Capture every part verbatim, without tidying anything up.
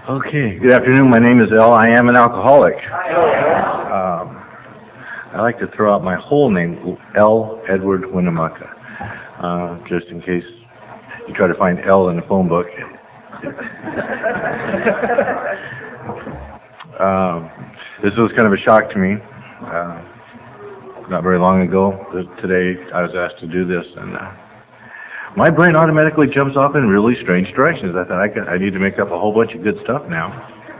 Okay, good afternoon. My name is El. I am an alcoholic. Um, I like to throw out my whole name, L. Edward Winnemucca, uh, just in case you try to find L in the phone book. um, this was kind of a shock to me. Uh, not very long ago, today, I was asked to do this, and uh, my brain automatically jumps off in really strange directions. I thought I, could, I need to make up a whole bunch of good stuff now.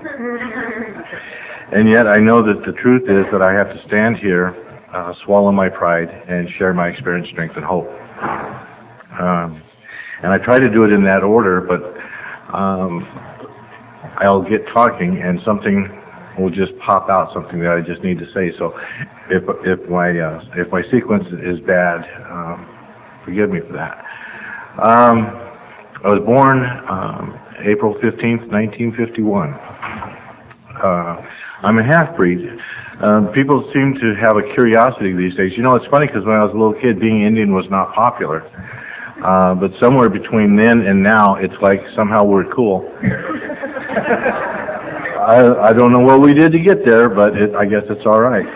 And yet I know that the truth is that I have to stand here, uh, swallow my pride, and share my experience, strength, and hope. Um, and I try to do it in that order, but um, I'll get talking and something will just pop out, something that I just need to say. So if if my uh, if my sequence is bad, um, forgive me for that. Um, I was born um, April fifteenth, nineteen fifty-one. Uh, I'm a half-breed. Um, people seem to have a curiosity these days. You know, it's funny because when I was a little kid, being Indian was not popular. Uh, but somewhere between then and now, it's like somehow we're cool. I, I don't know what we did to get there, but it, I guess it's all right.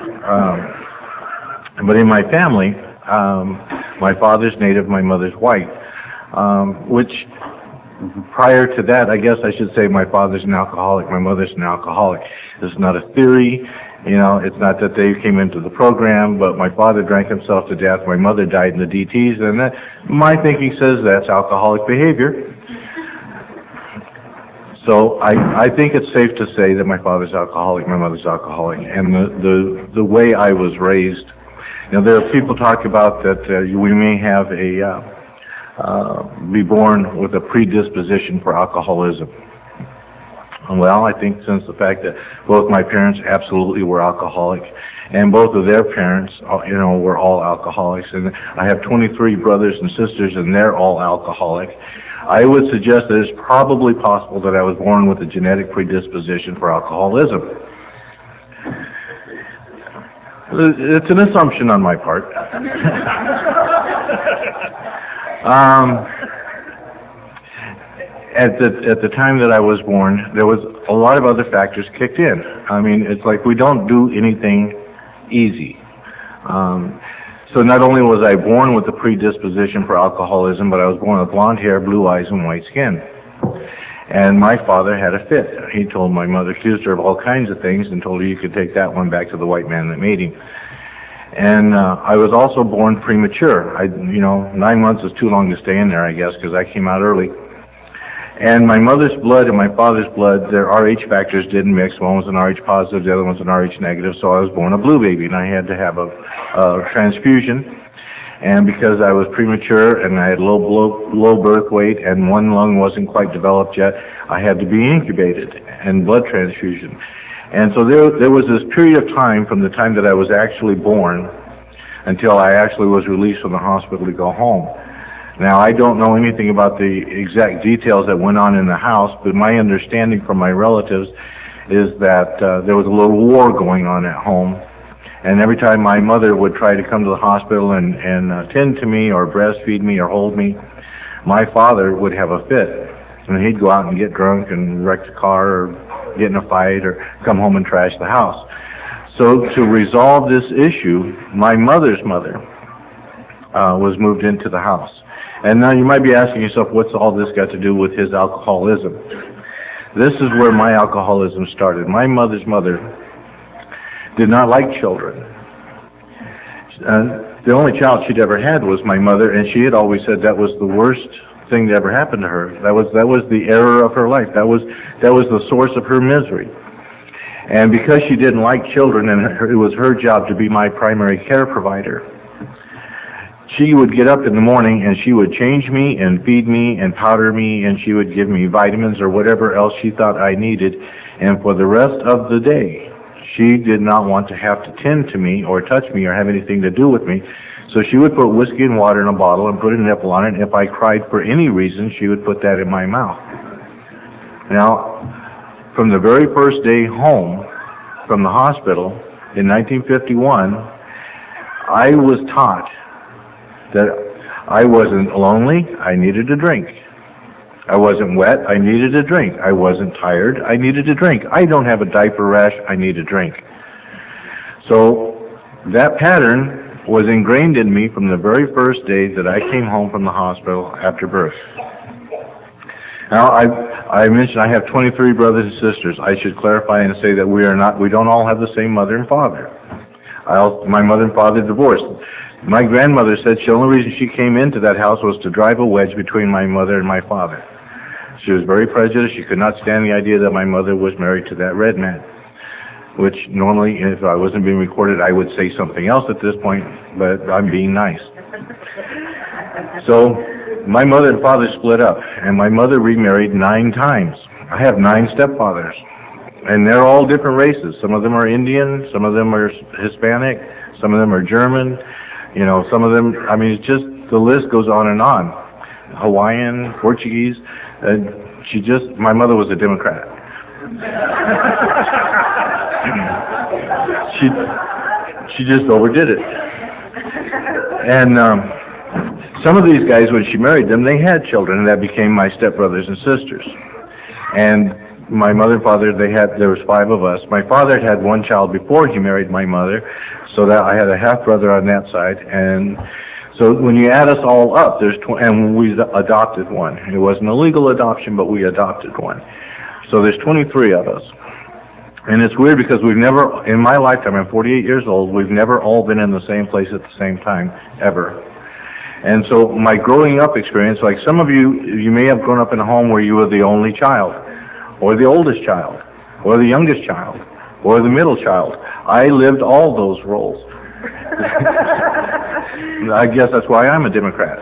Um, but in my family, um, my father's Native, my mother's white, um, which prior to that, I guess I should say my father's an alcoholic, my mother's an alcoholic. This is not a theory. You know, it's not that they came into the program, but my father drank himself to death. My mother died in the D Ts, and that, my thinking says that's alcoholic behavior. So I, I think it's safe to say that my father's alcoholic, my mother's alcoholic, and the, the, the way I was raised. You know, there are people talk about that uh, we may have a, uh, uh, be born with a predisposition for alcoholism. Well, I think since the fact that both my parents absolutely were alcoholic, and both of their parents, you know, were all alcoholics, and I have twenty-three brothers and sisters, and they're all alcoholic, I would suggest that it's probably possible that I was born with a genetic predisposition for alcoholism. It's an assumption on my part. um, At the at the time that I was born, there was a lot of other factors kicked in. I mean, it's like we don't do anything easy. Um, so not only was I born with the predisposition for alcoholism, but I was born with blonde hair, blue eyes, and white skin. And my father had a fit. He told my mother, accused her of all kinds of things, and told her you could take that one back to the white man that made him. And uh, I was also born premature. I, you know, nine months is too long to stay in there, I guess, because I came out early. And my mother's blood and my father's blood, their R H factors didn't mix. One was an R H positive, the other one's an R H negative, so I was born a blue baby, and I had to have a, a transfusion. And because I was premature and I had low, low, low birth weight and one lung wasn't quite developed yet, I had to be incubated and blood transfusion. And so there, there was this period of time from the time that I was actually born until I actually was released from the hospital to go home. Now, I don't know anything about the exact details that went on in the house, but my understanding from my relatives is that uh, there was a little war going on at home. And every time my mother would try to come to the hospital and, and uh, tend to me or breastfeed me or hold me, my father would have a fit. And he'd go out and get drunk and wreck the car or get in a fight or come home and trash the house. So to resolve this issue, my mother's mother uh, was moved into the house. And now you might be asking yourself, what's all this got to do with his alcoholism? This is where my alcoholism started. My mother's mother did not like children. Uh, the only child she'd ever had was my mother, and she had always said that was the worst thing that ever happened to her. That was that was the error of her life. That was that was the source of her misery. And because she didn't like children, and her, it was her job to be my primary care provider, she would get up in the morning and she would change me and feed me and powder me, and she would give me vitamins or whatever else she thought I needed. And for the rest of the day, she did not want to have to tend to me or touch me or have anything to do with me. So she would put whiskey and water in a bottle and put a nipple on it. And if I cried for any reason, she would put that in my mouth. Now, from the very first day home from the hospital in nineteen fifty-one, I was taught that I wasn't lonely, I needed a drink. I wasn't wet. I needed a drink. I wasn't tired. I needed a drink. I don't have a diaper rash. I need a drink. So that pattern was ingrained in me from the very first day that I came home from the hospital after birth. Now, I, I mentioned I have twenty-three brothers and sisters. I should clarify and say that we are not, we don't all have the same mother and father. I also, my mother and father divorced. My grandmother said the only reason she came into that house was to drive a wedge between my mother and my father. She was very prejudiced. She could not stand the idea that my mother was married to that red man, which normally, if I wasn't being recorded, I would say something else at this point, but I'm being nice. So my mother and father split up, and my mother remarried nine times. I have nine stepfathers, and they're all different races. Some of them are Indian, some of them are Hispanic, some of them are German, you know, some of them, I mean, it's just, the list goes on and on. Hawaiian, Portuguese, and she just, my mother was a Democrat. she, she just overdid it. And, um, some of these guys, when she married them, they had children, and that became my stepbrothers and sisters. And my mother and father, they had, there was five of us. My father had had one child before he married my mother, so that I had a half-brother on that side. And so when you add us all up, there's, tw- and we adopted one. It wasn't a legal adoption, but we adopted one. So there's twenty-three of us. And it's weird because we've never, in my lifetime, I'm forty-eight years old, we've never all been in the same place at the same time, ever. And so my growing up experience, like some of you, you may have grown up in a home where you were the only child, or the oldest child, or the youngest child, or the middle child. I lived all those roles. I guess that's why I'm a Democrat.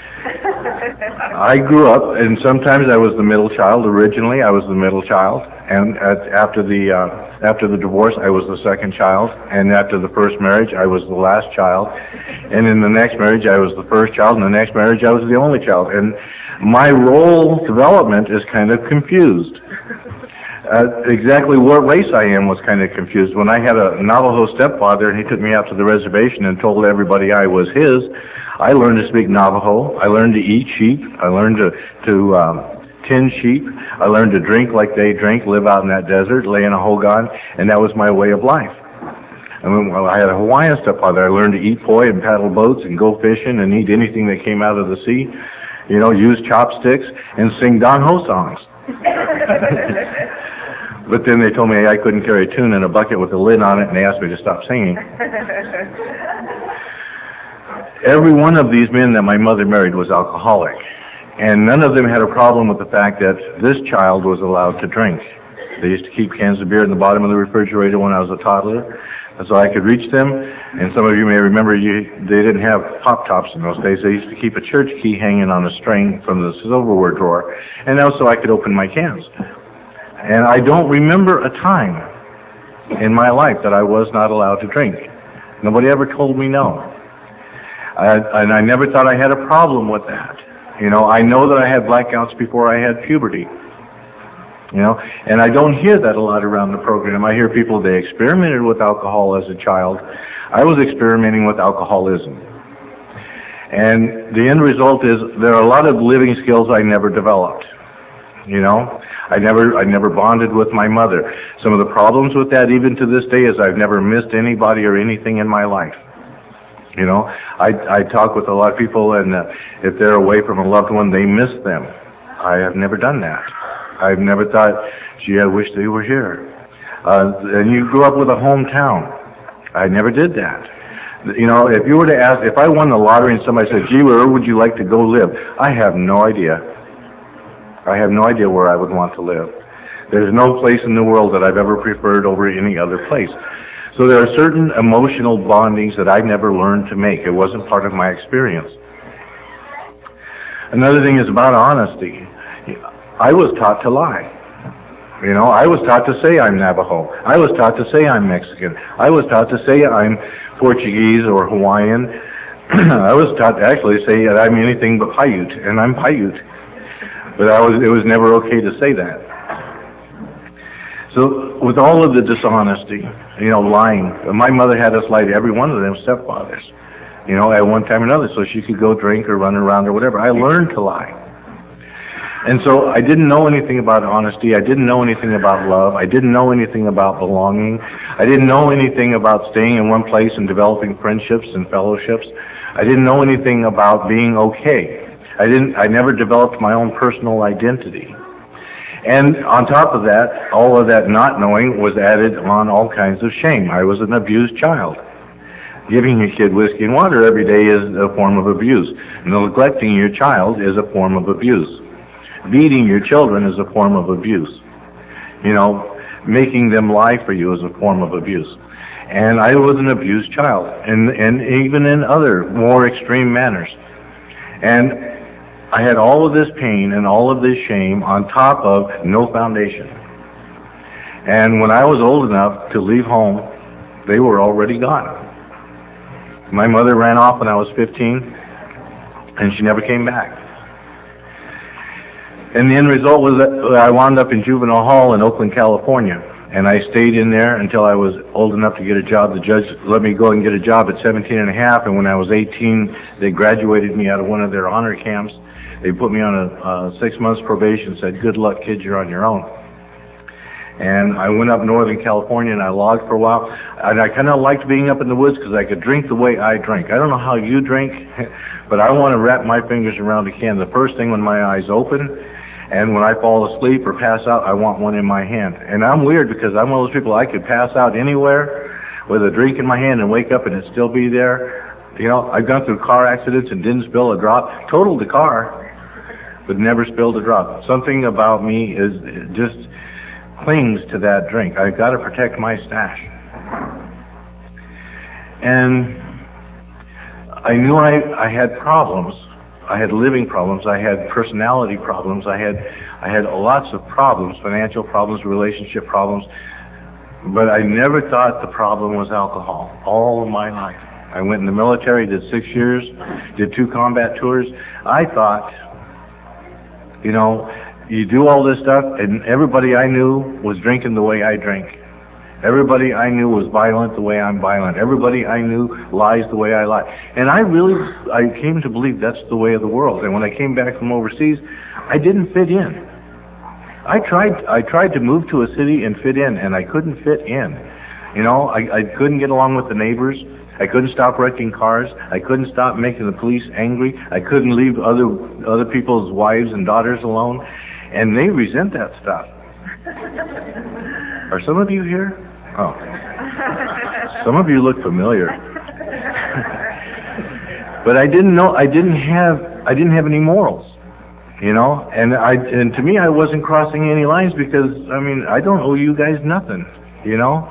I grew up, and sometimes I was the middle child. Originally, I was the middle child, and at, after the uh, after the divorce, I was the second child, and after the first marriage, I was the last child, and in the next marriage, I was the first child, and the next marriage, I was the only child. And my role development is kind of confused. Uh, exactly what race I am was kind of confused. When I had a Navajo stepfather and he took me out to the reservation and told everybody I was his, I learned to speak Navajo. I learned to eat sheep. I learned to, to um, tend sheep. I learned to drink like they drink, live out in that desert, lay in a hogan, and that was my way of life. I mean, well, I had a Hawaiian stepfather. I learned to eat poi and paddle boats and go fishing and eat anything that came out of the sea, you know, use chopsticks and sing Don Ho songs. But then they told me I couldn't carry a tune in a bucket with a lid on it, and they asked me to stop singing. Every one of these men that my mother married was alcoholic, and none of them had a problem with the fact that this child was allowed to drink. They used to keep cans of beer in the bottom of the refrigerator when I was a toddler, so I could reach them. And some of you may remember you, they didn't have pop-tops in those days. They used to keep a church key hanging on a string from the silverware drawer, and that was so I could open my cans. And I don't remember a time in my life that I was not allowed to drink. Nobody ever told me no. I, and I never thought I had a problem with that. You know, I know that I had blackouts before I had puberty. You know, and I don't hear that a lot around the program. I hear people, they experimented with alcohol as a child. I was experimenting with alcoholism. And the end result is there are a lot of living skills I never developed. You know, I never, I never bonded with my mother. Some of the problems with that, even to this day, is I've never missed anybody or anything in my life. You know, I, I talk with a lot of people, and uh, if they're away from a loved one, they miss them. I have never done that. I've never thought, gee, I wish they were here. Uh, and you grew up with a hometown. I never did that. You know, if you were to ask, if I won the lottery and somebody said, gee, where would you like to go live? I have no idea. I have no idea where I would want to live. There's no place in the world that I've ever preferred over any other place. So there are certain emotional bondings that I never learned to make. It wasn't part of my experience. Another thing is about honesty. I was taught to lie. You know, I was taught to say I'm Navajo. I was taught to say I'm Mexican. I was taught to say I'm Portuguese or Hawaiian. I was taught to actually say that I'm anything but Paiute, and I'm Paiute. But I was, it was never okay to say that. So with all of the dishonesty, you know, lying, my mother had us lie to every one of them stepfathers, you know, at one time or another, so she could go drink or run around or whatever. I learned to lie. And so I didn't know anything about honesty. I didn't know anything about love. I didn't know anything about belonging. I didn't know anything about staying in one place and developing friendships and fellowships. I didn't know anything about being okay. I didn't, I never developed my own personal identity. And on top of that, all of that not knowing was added on all kinds of shame. I was an abused child. Giving your kid whiskey and water every day is a form of abuse. Neglecting your child is a form of abuse. Beating your children is a form of abuse. You know, making them lie for you is a form of abuse. And I was an abused child, and, and even in other more extreme manners. And I had all of this pain and all of this shame on top of no foundation. And when I was old enough to leave home, they were already gone. My mother ran off when I was fifteen, and she never came back. And the end result was that I wound up in juvenile hall in Oakland, California. And I stayed in there until I was old enough to get a job. The judge let me go and get a job at seventeen and a half, and when I was eighteen, they graduated me out of one of their honor camps. They put me on a, a six months probation and said, good luck, kid, you're on your own. And I went up Northern California and I logged for a while. And I kind of liked being up in the woods because I could drink the way I drink. I don't know how you drink, but I want to wrap my fingers around a can the first thing when my eyes open. And when I fall asleep or pass out, I want one in my hand. And I'm weird because I'm one of those people, I could pass out anywhere with a drink in my hand and wake up and it still be there. You know, I've gone through car accidents and didn't spill a drop. Totaled the car, but never spilled a drop. Something about me is just clings to that drink. I've got to protect my stash. And I knew I, I had problems. I had living problems. I had personality problems. I had I had lots of problems, financial problems, relationship problems. But I never thought the problem was alcohol all of my life. I went in the military, did six years, did two combat tours. I thought, you know, you do all this stuff, and everybody I knew was drinking the way I drink. Everybody I knew was violent the way I'm violent. Everybody I knew lies the way I lie. And I really, I came to believe that's the way of the world. And when I came back from overseas, I didn't fit in. I tried, I tried to move to a city and fit in, and I couldn't fit in. You know, I, I couldn't get along with the neighbors. I couldn't stop wrecking cars. I couldn't stop making the police angry. I couldn't leave other, other people's wives and daughters alone. And they resent that stuff. Are some of you here? Oh. Some of you look familiar. But I didn't know, I didn't have, I didn't have any morals, you know? And I, and to me, I wasn't crossing any lines because, I mean, I don't owe you guys nothing, you know?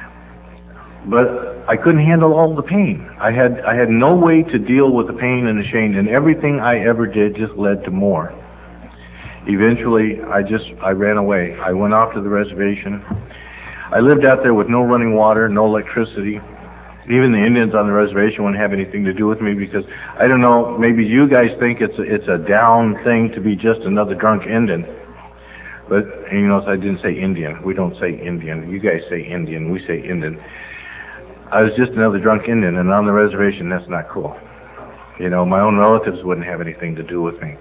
But I couldn't handle all the pain. I had, I had no way to deal with the pain and the shame, and everything I ever did just led to more. Eventually, I just, I ran away. I went off to the reservation. I lived out there with no running water, no electricity. Even the Indians on the reservation wouldn't have anything to do with me because, I don't know, maybe you guys think it's a, it's a down thing to be just another drunk Indian. But, and you notice I didn't say Indian. We don't say Indian. You guys say Indian. We say Indian. I was just another drunk Indian, and on the reservation, that's not cool. You know, my own relatives wouldn't have anything to do with me.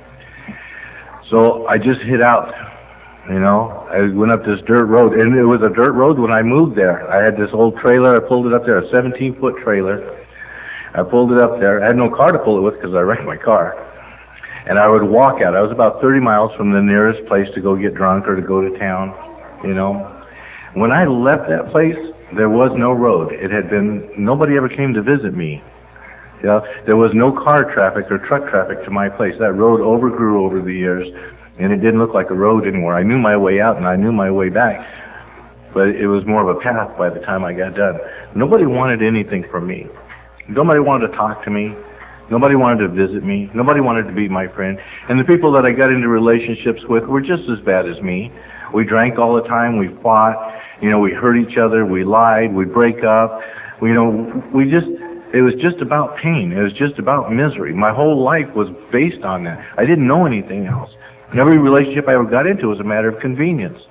So I just hid out, you know. I went up this dirt road, and it was a dirt road when I moved there. I had this old trailer. I pulled it up there, a seventeen-foot trailer. I pulled it up there. I had no car to pull it with because I wrecked my car. And I would walk out. I was about thirty miles from the nearest place to go get drunk or to go to town, you know. When I left that place, there was no road. It had been, nobody ever came to visit me. You know, there was no car traffic or truck traffic to my place. That road overgrew over the years, and it didn't look like a road anymore. I knew my way out, and I knew my way back, but it was more of a path by the time I got done. Nobody wanted anything from me. Nobody wanted to talk to me. Nobody wanted to visit me. Nobody wanted to be my friend. And the people that I got into relationships with were just as bad as me. We drank all the time. We fought. You know, we hurt each other. We lied. We break up. We, you know, we just... It was just about pain. It was just about misery. My whole life was based on that. I didn't know anything else. Every relationship I ever got into was a matter of convenience.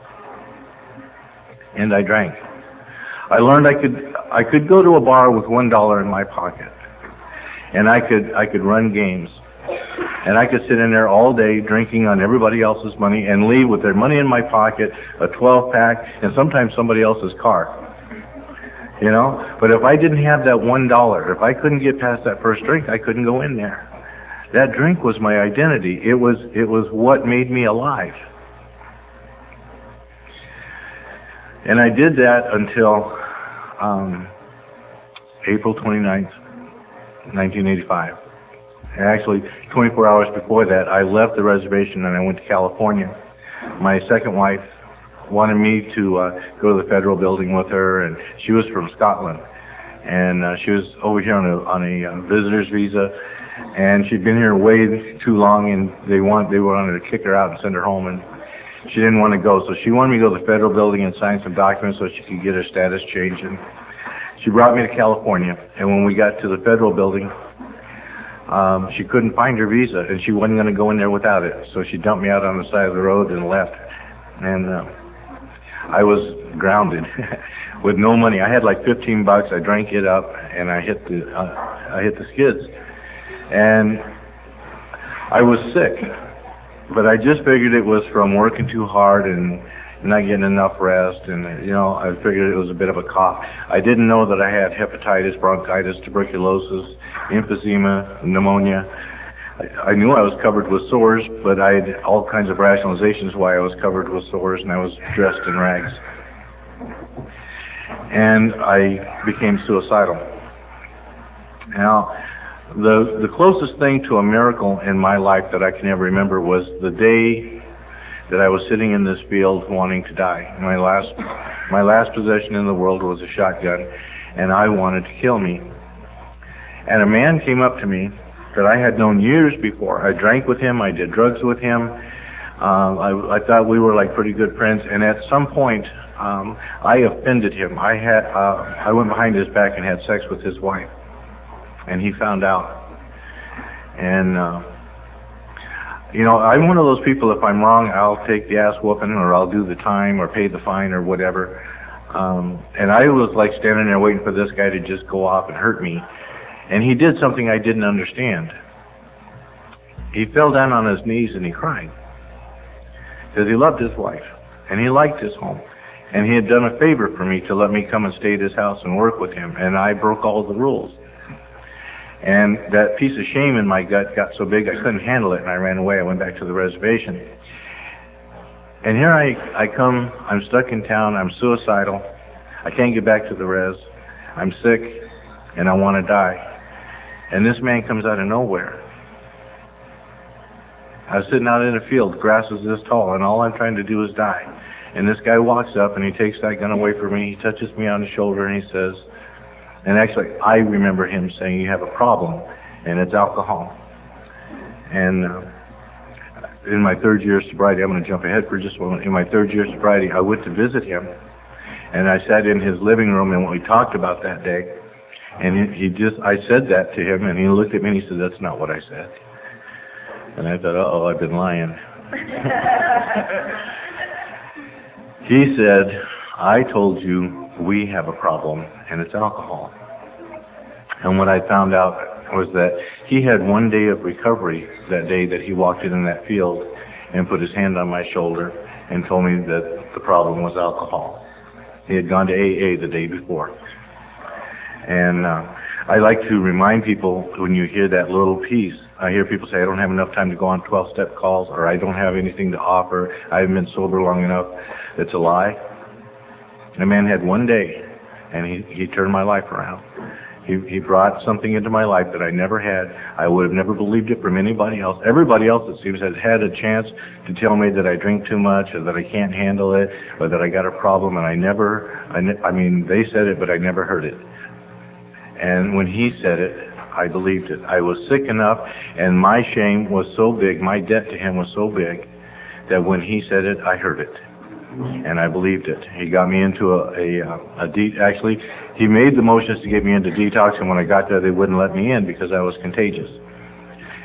And I drank. I learned I could I could go to a bar with one dollar in my pocket, and I could I could run games. And I could sit in there all day drinking on everybody else's money and leave with their money in my pocket, a twelve pack, and sometimes somebody else's car. You know? But if I didn't have that one dollar, if I couldn't get past that first drink, I couldn't go in there. That drink was my identity. It was, it was what made me alive. And I did that until um, April twenty-ninth, nineteen eighty-five. And actually, twenty-four hours before that, I left the reservation and I went to California. My second wife wanted me to uh, go to the federal building with her, and she was from Scotland. And uh, she was over here on a, on a uh, visitor's visa, and she'd been here way too long, and they want they wanted to kick her out and send her home, and she didn't want to go. So she wanted me to go to the federal building and sign some documents so she could get her status changed. And she brought me to California, and when we got to the federal building, Um, she couldn't find her visa, and she wasn't going to go in there without it. So she dumped me out on the side of the road and left. And uh, I was grounded with no money. I had like fifteen bucks. I drank it up, and I hit the uh, I hit the skids. And I was sick, but I just figured it was from working too hard and not getting enough rest, and you know, I figured it was a bit of a cough. I didn't know that I had hepatitis, bronchitis, tuberculosis, emphysema, pneumonia. I, I knew I was covered with sores, but I had all kinds of rationalizations why I was covered with sores, and I was dressed in rags. And I became suicidal. Now, the the closest thing to a miracle in my life that I can ever remember was the day that I was sitting in this field wanting to die. My last, my last possession in the world was a shotgun, and I wanted to kill me. And a man came up to me that I had known years before. I drank with him. I did drugs with him. Um, I, I thought we were like pretty good friends. And at some point, um, I offended him. I had, uh, I went behind his back and had sex with his wife, and he found out. And uh, You know, I'm one of those people, if I'm wrong, I'll take the ass whooping, or I'll do the time or pay the fine or whatever. Um, and I was like standing there waiting for this guy to just go off and hurt me. And he did something I didn't understand. He fell down on his knees and he cried. Because he loved his wife. And he liked his home. And he had done a favor for me to let me come and stay at his house and work with him. And I broke all the rules. And that piece of shame in my gut got so big I couldn't handle it, and I ran away. I went back to the reservation. And here I, I come, I'm stuck in town, I'm suicidal, I can't get back to the res, I'm sick, and I want to die. And this man comes out of nowhere. I was sitting out in a field, the grass is this tall, and all I'm trying to do is die. And this guy walks up, and he takes that gun away from me, he touches me on the shoulder, and he says, and actually, I remember him saying, you have a problem, and it's alcohol. And uh, in my third year of sobriety, I'm going to jump ahead for just a moment. In my third year of sobriety, I went to visit him, and I sat in his living room, and we talked about that day. And he, he just, I said that to him, and he looked at me, and he said, that's not what I said. And I thought, uh-oh, I've been lying. He said, I told you we have a problem, and it's alcohol. And what I found out was that he had one day of recovery that day that he walked in in that field and put his hand on my shoulder and told me that the problem was alcohol. He had gone to A A the day before. And uh, I like to remind people when you hear that little piece, I hear people say, I don't have enough time to go on twelve-step calls, or I don't have anything to offer, I haven't been sober long enough. It's a lie. The man had one day, and he, he turned my life around. He, he brought something into my life that I never had. I would have never believed it from anybody else. Everybody else, it seems, has had a chance to tell me that I drink too much, or that I can't handle it, or that I got a problem, and I never, I, ne- I mean, they said it, but I never heard it. And when he said it, I believed it. I was sick enough, and my shame was so big, my debt to him was so big, that when he said it, I heard it. And I believed it. He got me into a, a, a de- actually, he made the motions to get me into detox, and when I got there, they wouldn't let me in because I was contagious.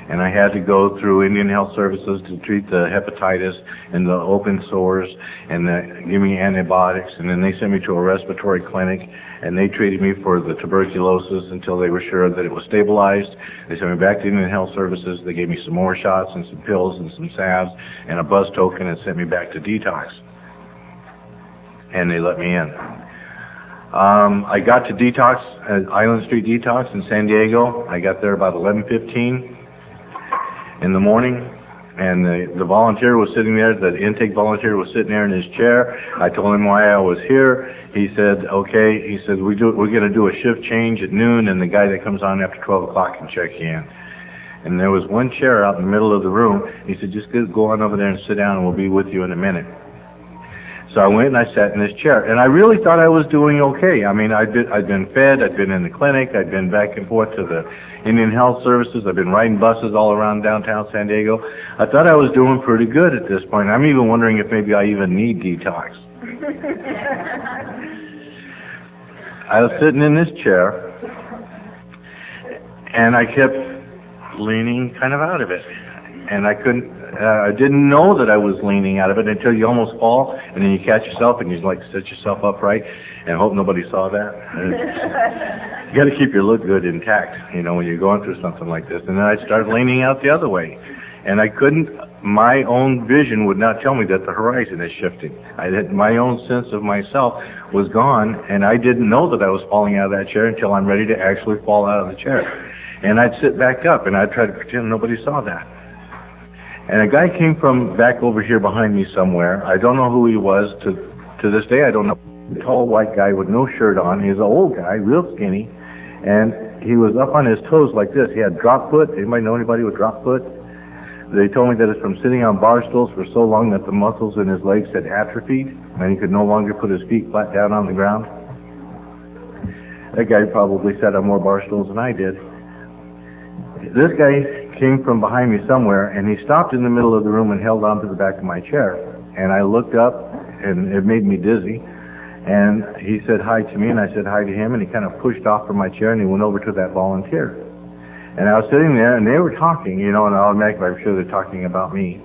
and I had to go through Indian Health Services to treat the hepatitis and the open sores, and the, give me antibiotics, and then they sent me to a respiratory clinic, and they treated me for the tuberculosis until they were sure that it was stabilized. They sent me back to Indian Health Services. They gave me some more shots and some pills and some salves and a buzz token, and sent me back to detox, and they let me in. Um, I got to detox, uh, Island Street Detox in San Diego. I got there about eleven fifteen in the morning, and the, the volunteer was sitting there, the intake volunteer was sitting there in his chair. I told him why I was here. He said, okay, he said, we do, we're going to do a shift change at noon, and the guy that comes on after twelve o'clock can check you in. And there was one chair out in the middle of the room. He said, just go on over there and sit down, and we'll be with you in a minute. So I went and I sat in this chair, and I really thought I was doing okay. I mean, I'd been, I'd been fed, I'd been in the clinic, I'd been back and forth to the Indian Health Services, I've been riding buses all around downtown San Diego. I thought I was doing pretty good at this point. I'm even wondering if maybe I even need detox. I was sitting in this chair, and I kept leaning kind of out of it, and I couldn't, Uh, I didn't know that I was leaning out of it until you almost fall, and then you catch yourself, and you like set yourself upright and hope nobody saw that. You got to keep your look good intact, you know, when you're going through something like this. And then I started leaning out the other way, and I couldn't. My own vision would not tell me that the horizon is shifting. I had, my own sense of myself was gone, and I didn't know that I was falling out of that chair until I'm ready to actually fall out of the chair. And I'd sit back up, and I'd try to pretend nobody saw that. And a guy came from back over here behind me somewhere. I don't know who he was. To to this day, I don't know. A tall white guy with no shirt on. He's an old guy, real skinny. And he was up on his toes like this. He had drop foot. Anybody know anybody with drop foot? They told me that it's from sitting on bar stools for so long that the muscles in his legs had atrophied, and he could no longer put his feet flat down on the ground. That guy probably sat on more bar stools than I did. This guy came from behind me somewhere, and he stopped in the middle of the room and held on to the back of my chair. And I looked up, and it made me dizzy. And he said hi to me, and I said hi to him, and he kind of pushed off from my chair, and he went over to that volunteer. And I was sitting there, and they were talking, you know, and automatically I'm sure they're talking about me.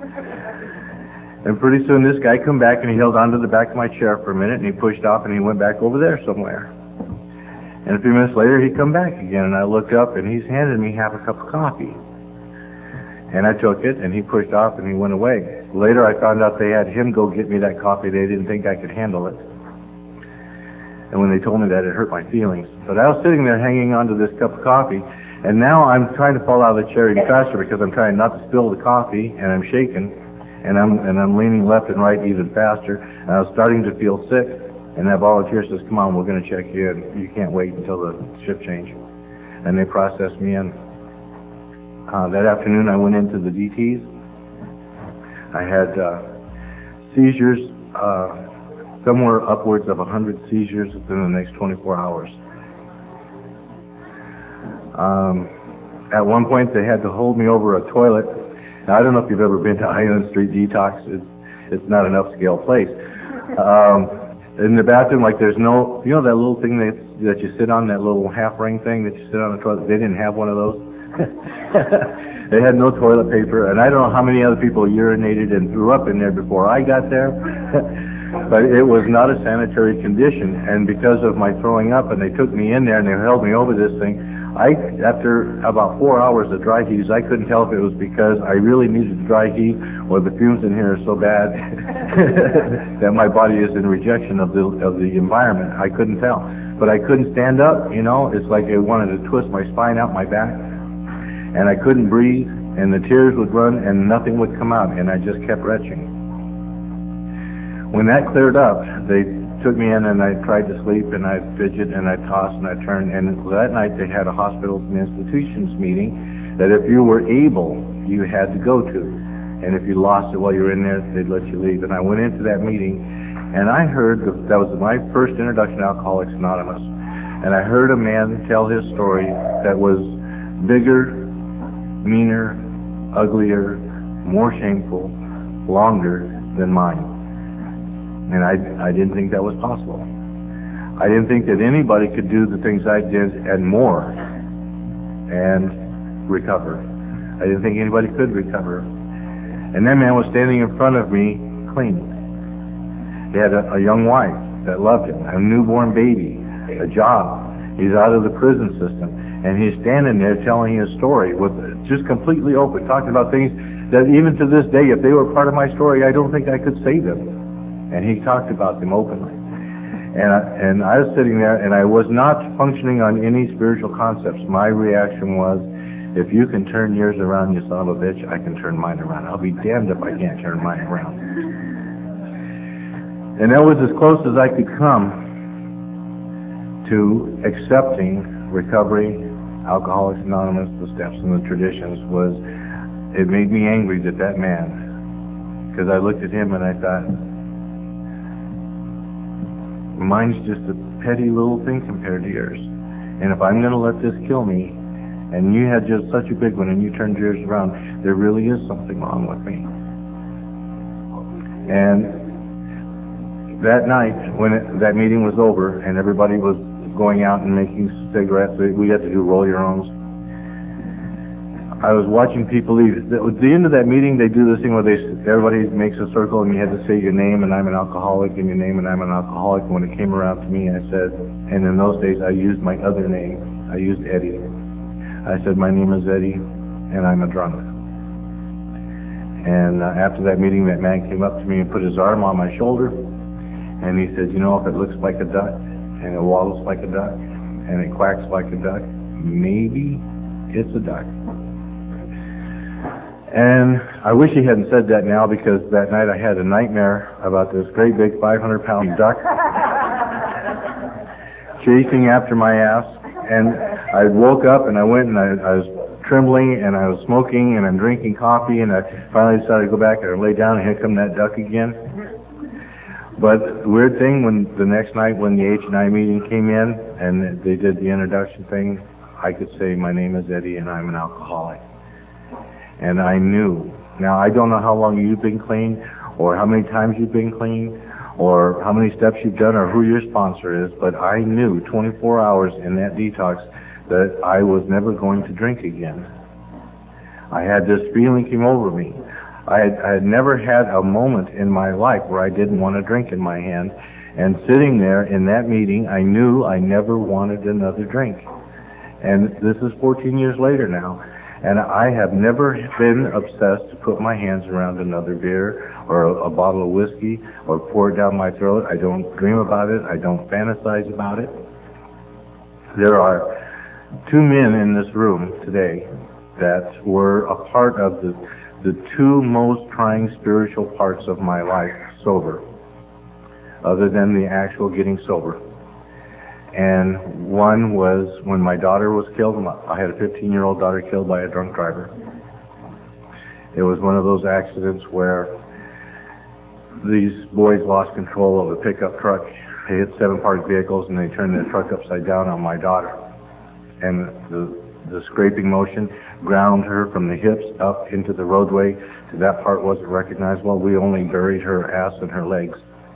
And pretty soon this guy come back, and he held onto the back of my chair for a minute, and he pushed off, and he went back over there somewhere. And a few minutes later, he come back again, and I looked up, and he's handed me half a cup of coffee. And I took it, and he pushed off, and he went away. Later, I found out they had him go get me that coffee. They didn't think I could handle it. And when they told me that, it hurt my feelings. But I was sitting there hanging on to this cup of coffee, and now I'm trying to fall out of the chair even faster because I'm trying not to spill the coffee, and I'm shaking, and I'm and I'm leaning left and right even faster. And I was starting to feel sick. And that volunteer says, come on, we're going to check you in. You can't wait until the shift change. And they processed me in. Uh, that afternoon, I went into the D Ts. I had uh, seizures, uh, somewhere upwards of one hundred seizures within the next twenty-four hours. Um, at one point, they had to hold me over a toilet. Now, I don't know if you've ever been to Island Street Detox. It's, it's not an upscale place. Um, In the bathroom, like there's no, you know that little thing that that you sit on, that little half ring thing that you sit on the toilet? They didn't have one of those. They had no toilet paper, and I don't know how many other people urinated and threw up in there before I got there. But it was not a sanitary condition, and because of my throwing up, and they took me in there and they held me over this thing, I, after about four hours of dry heaves, I couldn't tell if it was because I really needed dry heat or the fumes in here are so bad that my body is in rejection of the of the environment. I couldn't tell. But I couldn't stand up, you know. It's like it wanted to twist my spine out my back. And I couldn't breathe, and the tears would run, and nothing would come out, and I just kept retching. When that cleared up, they took me in, and I tried to sleep, and I'd fidget, and I'd toss, and I'd turn. And that night they had a hospitals and institutions meeting that if you were able, you had to go to. And if you lost it while you were in there, they'd let you leave. And I went into that meeting, and I heard, the, that was my first introduction to Alcoholics Anonymous, and I heard a man tell his story that was bigger, meaner, uglier, more shameful, longer than mine. And I, I didn't think that was possible. I didn't think that anybody could do the things I did and more and recover. I didn't think anybody could recover. And that man was standing in front of me clean. He had a, a young wife that loved him, a newborn baby, a job. He's out of the prison system. And he's standing there telling his story with just completely open, talking about things that even to this day, if they were part of my story, I don't think I could say them. And he talked about them openly. And I, and I was sitting there, and I was not functioning on any spiritual concepts. My reaction was, if you can turn yours around, you son of a bitch, I can turn mine around. I'll be damned if I can't turn mine around. And that was as close as I could come to accepting recovery, Alcoholics Anonymous, the steps and the traditions. Was it made me angry that that man, because I looked at him and I thought, mine's just a petty little thing compared to yours. And if I'm going to let this kill me, and you had just such a big one and you turned yours around, there really is something wrong with me. And that night, when it, that meeting was over and everybody was going out and making cigarettes, we had to do roll your owns. I was watching people leave. At the end of that meeting, they do this thing where they everybody makes a circle and you had to say your name and I'm an alcoholic, and your name and I'm an alcoholic. When it came around to me, I said, and in those days I used my other name. I used Eddie. I said, my name is Eddie, and I'm a drunk. And uh, after that meeting, that man came up to me and put his arm on my shoulder, and he said, you know, if it looks like a duck, and it waddles like a duck, and it quacks like a duck, maybe it's a duck. And I wish he hadn't said that now, because that night I had a nightmare about this great big five hundred pound duck chasing after my ass. And I woke up and I went and I, I was trembling and I was smoking and I'm drinking coffee, and I finally decided to go back and lay down, and here come that duck again. But the weird thing, when the next night when the H and I meeting came in and they did the introduction thing, I could say my name is Eddie and I'm an alcoholic. And I knew. Now, I don't know how long you've been clean, or how many times you've been clean, or how many steps you've done, or who your sponsor is, but I knew twenty-four hours in that detox that I was never going to drink again. I had this feeling came over me. I had, I had never had a moment in my life where I didn't want a drink in my hand, and sitting there in that meeting, I knew I never wanted another drink. And this is fourteen years later now. And I have never been obsessed to put my hands around another beer or a, a bottle of whiskey or pour it down my throat. I don't dream about it. I don't fantasize about it. There are two men in this room today that were a part of the, the two most trying spiritual parts of my life sober, other than the actual getting sober. And one was when my daughter was killed. I had a fifteen-year-old daughter killed by a drunk driver. It was one of those accidents where these boys lost control of a pickup truck. They hit seven parked vehicles and they turned the truck upside down on my daughter. And the, the scraping motion ground her from the hips up into the roadway. That part wasn't recognizable. We only buried her ass and her legs.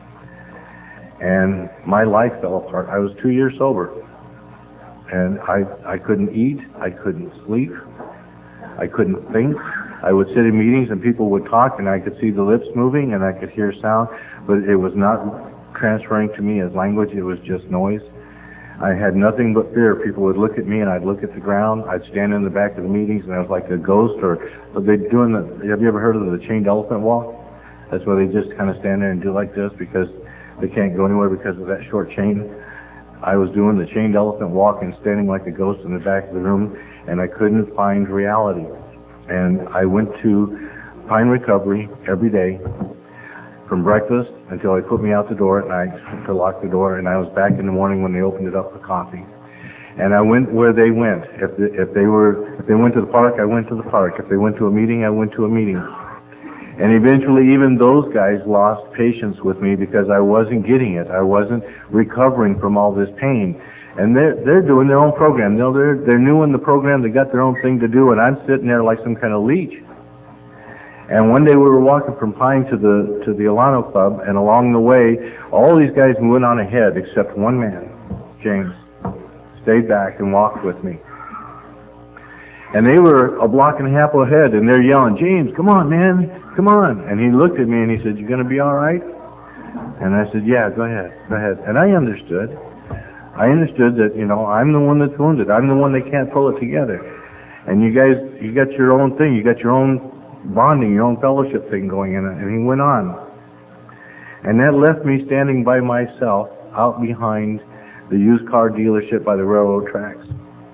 And my life fell apart. I was two years sober. And I, I couldn't eat. I couldn't sleep. I couldn't think. I would sit in meetings and people would talk and I could see the lips moving and I could hear sound, but it was not transferring to me as language. It was just noise. I had nothing but fear. People would look at me and I'd look at the ground. I'd stand in the back of the meetings and I was like a ghost. Or they doing the, have you ever heard of the chained elephant walk? That's where they just kind of stand there and do like this because they can't go anywhere because of that short chain. I was doing the chained elephant walk and standing like a ghost in the back of the room, and I couldn't find reality. And I went to Pine Recovery every day from breakfast until they put me out the door at night to lock the door, and I was back in the morning when they opened it up for coffee. And I went where they went. If the, if they were if they went to the park, I went to the park. If they went to a meeting, I went to a meeting. And eventually even those guys lost patience with me because I wasn't getting it. I wasn't recovering from all this pain. And they're, they're doing their own program. They're, they're, they're new in the program. They got their own thing to do. And I'm sitting there like some kind of leech. And one day we were walking from Pine to the, to the Alano Club. And along the way, all these guys went on ahead except one man, James, stayed back and walked with me. And they were a block and a half ahead, and they're yelling, James, come on, man, come on. And he looked at me and he said, you going to be all right? And I said, yeah, go ahead, go ahead. And I understood. I understood that, you know, I'm the one that's wounded. I'm the one that can't pull it together. And you guys, you got your own thing. You got your own bonding, your own fellowship thing going in. And he went on. And that left me standing by myself out behind the used car dealership by the railroad tracks.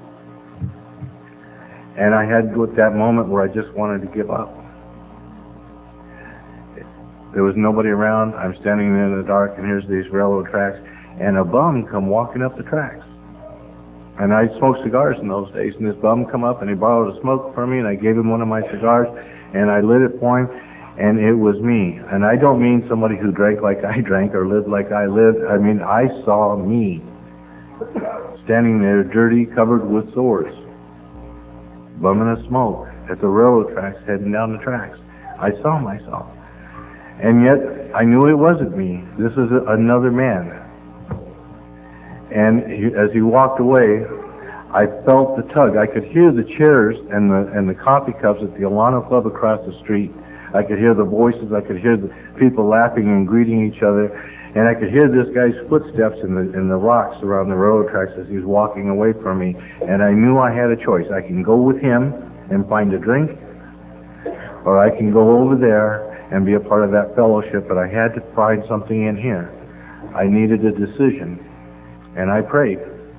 And I had at that moment where I just wanted to give up. There was nobody around. I'm standing in the dark, and here's these railroad tracks, and a bum come walking up the tracks. And I smoked cigars in those days, and this bum come up, and he borrowed a smoke from me, and I gave him one of my cigars, and I lit it for him, and it was me. And I don't mean somebody who drank like I drank or lived like I lived. I mean, I saw me standing there, dirty, covered with sores, bumming a smoke at the railroad tracks, heading down the tracks. I saw myself. And yet, I knew it wasn't me. This is a, another man. And he, as he walked away, I felt the tug. I could hear the chairs and the and the coffee cups at the Alano Club across the street. I could hear the voices. I could hear the people laughing and greeting each other. And I could hear this guy's footsteps in the in the rocks around the railroad tracks as he was walking away from me. And I knew I had a choice. I can go with him and find a drink, or I can go over there and be a part of that fellowship, but I had to find something in here. I needed a decision, and I prayed.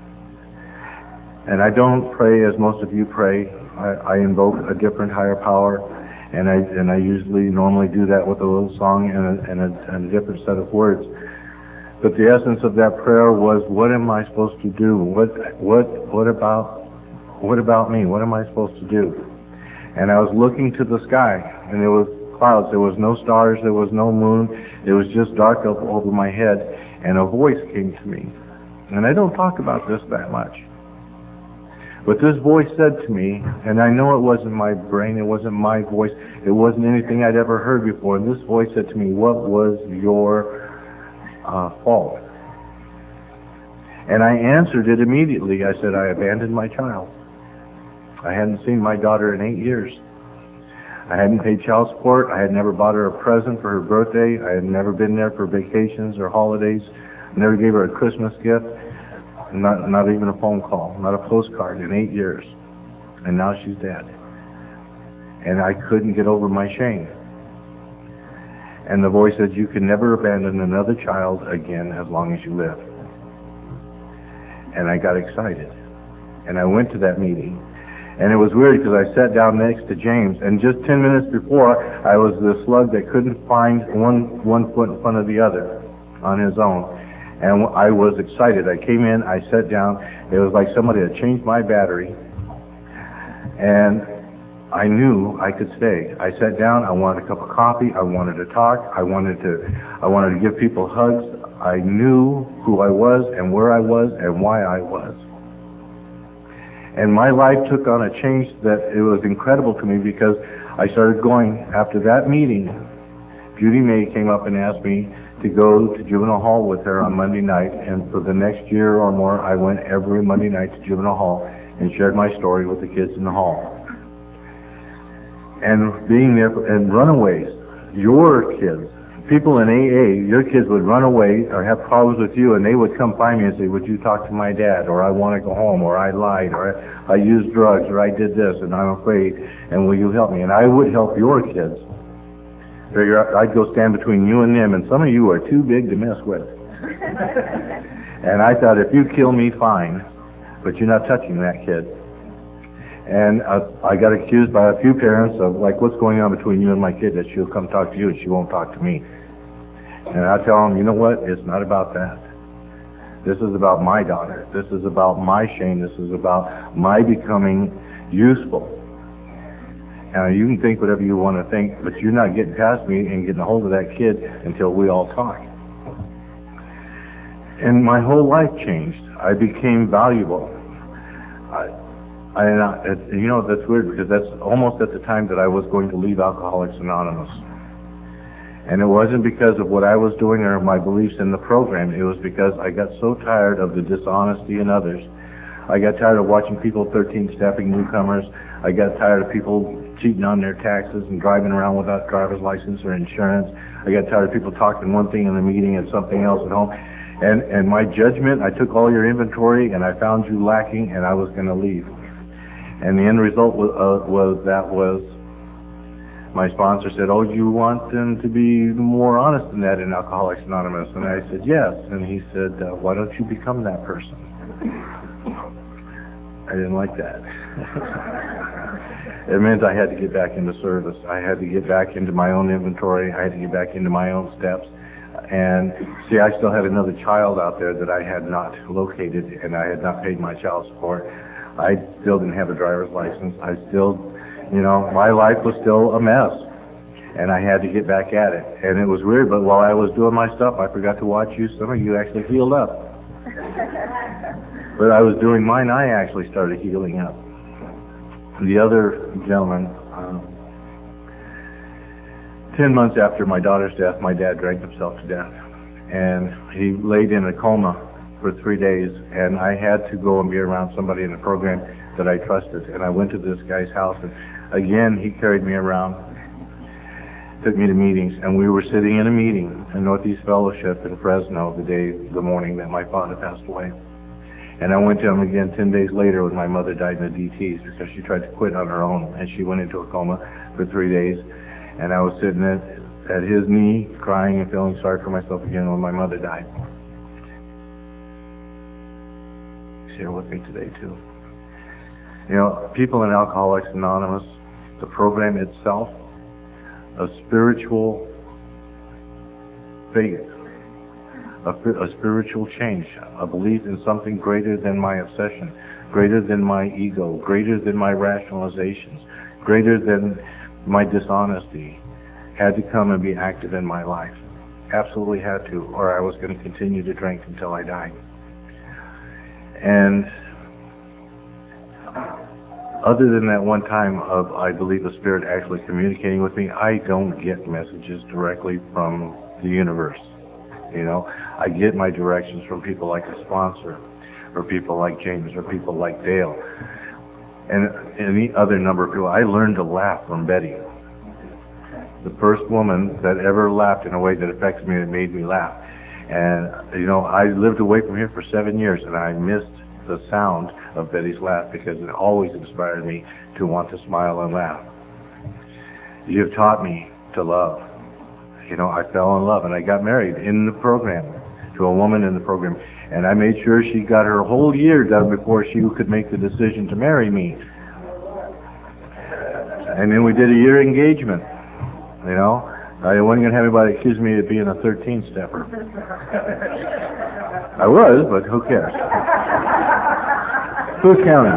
And I don't pray as most of you pray. I, I invoke a different higher power, and I and I usually normally do that with a little song and a, and a, and a different set of words. But the essence of that prayer was, what am I supposed to do? What what what about what about me? What am I supposed to do? And I was looking to the sky, and there was clouds. There was no stars. There was no moon. It was just dark up over my head. And a voice came to me. And I don't talk about this that much. But this voice said to me, and I know it wasn't my brain. It wasn't my voice. It wasn't anything I'd ever heard before. And this voice said to me, what was your uh, fault? And I answered it immediately. I said, I abandoned my child. I hadn't seen my daughter in eight years. I hadn't paid child support. I had never bought her a present for her birthday. I had never been there for vacations or holidays. I never gave her a Christmas gift. Not, not even a phone call, not a postcard in eight years. And now she's dead. And I couldn't get over my shame. And the voice said, you can never abandon another child again as long as you live. And I got excited. And I went to that meeting. And it was weird because I sat down next to James, and just ten minutes before, I was the slug that couldn't find one one foot in front of the other on his own. And I was excited. I came in, I sat down. It was like somebody had changed my battery, and I knew I could stay. I sat down. I wanted a cup of coffee. I wanted to talk. I wanted to, I wanted to give people hugs. I knew who I was and where I was and why I was. And my life took on a change that it was incredible to me, because I started going after that meeting. Judy May came up and asked me to go to juvenile hall with her on Monday night, and for the next year or more, I went every Monday night to juvenile hall and shared my story with the kids in the hall. And being there, and runaways, your kids, people in A A, your kids would run away or have problems with you, and they would come find me and say, would you talk to my dad, or I want to go home, or I lied, or I, I used drugs, or I did this, and I'm afraid, and will you help me? And I would help your kids. Figure out, I'd go stand between you and them, and some of you are too big to mess with. And I thought, if you kill me, fine, but you're not touching that kid. And uh, I got accused by a few parents of, like, what's going on between you and my kid, that she'll come talk to you and she won't talk to me. And I tell them, you know what, it's not about that. This is about my daughter. This is about my shame. This is about my becoming useful. Now, you can think whatever you want to think, but you're not getting past me and getting a hold of that kid until we all talk. And my whole life changed. I became valuable. I, I, uh, you know, that's weird, because that's almost at the time that I was going to leave Alcoholics Anonymous. And it wasn't because of what I was doing or my beliefs in the program. It was because I got so tired of the dishonesty in others. I got tired of watching people thirteen-stepping newcomers. I got tired of people cheating on their taxes and driving around without driver's license or insurance. I got tired of people talking one thing in the meeting and something else at home. And, and my judgment, I took all your inventory and I found you lacking and I was going to leave. And the end result was, uh, was that was my sponsor said, oh, you want them to be more honest than that in Alcoholics Anonymous? And I said, yes. And he said, uh, why don't you become that person? I didn't like that. It meant I had to get back into service. I had to get back into my own inventory. I had to get back into my own steps. And see, I still had another child out there that I had not located, and I had not paid my child support. I still didn't have a driver's license. I still, you know, my life was still a mess. And I had to get back at it. And it was weird, but while I was doing my stuff, I forgot to watch you. Some of you actually healed up. But I was doing mine, I actually started healing up. The other gentleman, um, ten months after my daughter's death, my dad drank himself to death. And he laid in a coma for three days, and I had to go and be around somebody in the program that I trusted. And I went to this guy's house, and again, he carried me around, took me to meetings, and we were sitting in a meeting in Northeast Fellowship in Fresno the day, the morning that my father passed away. And I went to him again ten days later when my mother died in the D Ts because she tried to quit on her own, and she went into a coma for three days. And I was sitting at, at his knee crying and feeling sorry for myself again when my mother died. He's here with me today too. You know, people in Alcoholics Anonymous, the program itself, a spiritual faith, a, a spiritual change, a belief in something greater than my obsession, greater than my ego, greater than my rationalizations, greater than my dishonesty, had to come and be active in my life. Absolutely had to, or I was going to continue to drink until I died. And other than that one time of, I believe, the Spirit actually communicating with me, I don't get messages directly from the universe. You know, I get my directions from people like a sponsor, or people like James, or people like Dale, and any other number of people. I learned to laugh from Betty, the first woman that ever laughed in a way that affected me, that made me laugh. And, you know, I lived away from here for seven years, and I missed the sound of Betty's laugh because it always inspired me to want to smile and laugh. You've taught me to love. You know, I fell in love, and I got married in the program to a woman in the program. And I made sure she got her whole year done before she could make the decision to marry me. And then we did a year engagement. You know, I wasn't going to have anybody accuse me of being a thirteen-stepper. I was, but who cares? Who's counting?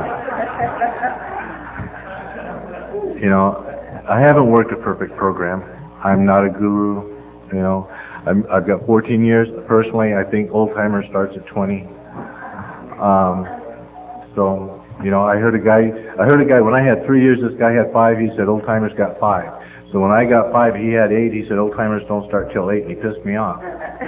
You know, I haven't worked a perfect program. I'm not a guru. You know, I'm, I've got fourteen years. Personally, I think old timer starts at twenty. Um, so, you know, I heard a guy. I heard a guy when I had three years. This guy had five. He said old timers got five. So when I got five, he had eight. He said old timers don't start till eight, and he pissed me off.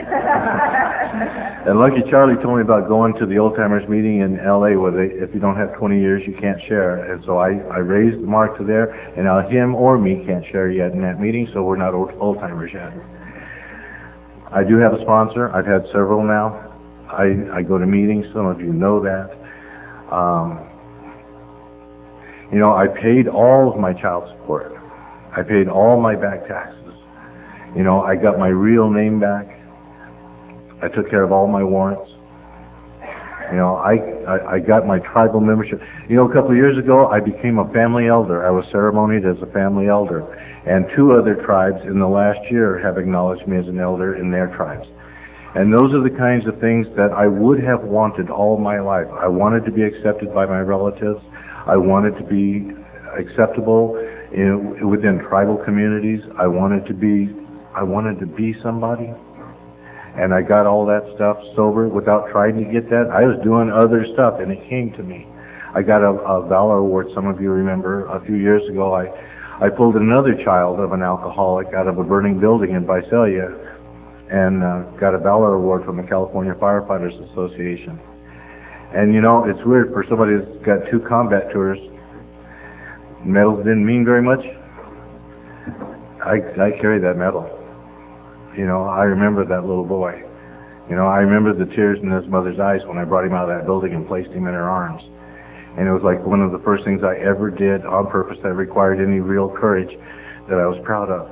And Lucky Charlie told me about going to the old timers meeting in L A where they, if you don't have twenty years, you can't share. And so I, I raised the mark to there, and now him or me can't share yet in that meeting, so we're not old, old timers yet. I do have a sponsor. I've had several now. I, I go to meetings. Some of you know that. Um, you know, I paid all of my child support. I paid all my back taxes. You know, I got my real name back. I took care of all my warrants. You know, I, I, I got my tribal membership. You know, a couple of years ago, I became a family elder. I was ceremonied as a family elder. And two other tribes in the last year have acknowledged me as an elder in their tribes. And those are the kinds of things that I would have wanted all my life. I wanted to be accepted by my relatives. I wanted to be acceptable in, within tribal communities. I wanted to be, I wanted to be somebody. And I got all that stuff sober without trying to get that. I was doing other stuff, and it came to me. I got a, a Valor Award, some of you remember, a few years ago. I, I pulled another child of an alcoholic out of a burning building in Visalia and uh, got a Valor Award from the California Firefighters Association. And you know, it's weird for somebody that's got two combat tours. Medals didn't mean very much. I, I carry that medal. You know, I remember that little boy. You know, I remember the tears in his mother's eyes when I brought him out of that building and placed him in her arms. And it was like one of the first things I ever did on purpose that required any real courage that I was proud of.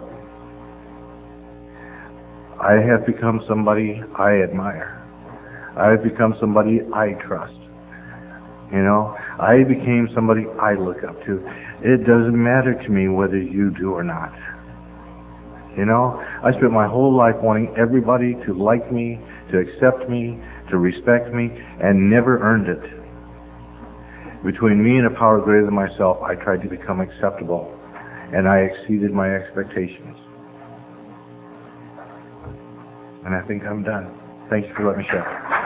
I have become somebody I admire. I have become somebody I trust. You know, I became somebody I look up to. It doesn't matter to me whether you do or not. You know, I spent my whole life wanting everybody to like me, to accept me, to respect me, and never earned it. Between me and a power greater than myself, I tried to become acceptable, and I exceeded my expectations. And I think I'm done. Thank you for letting me share.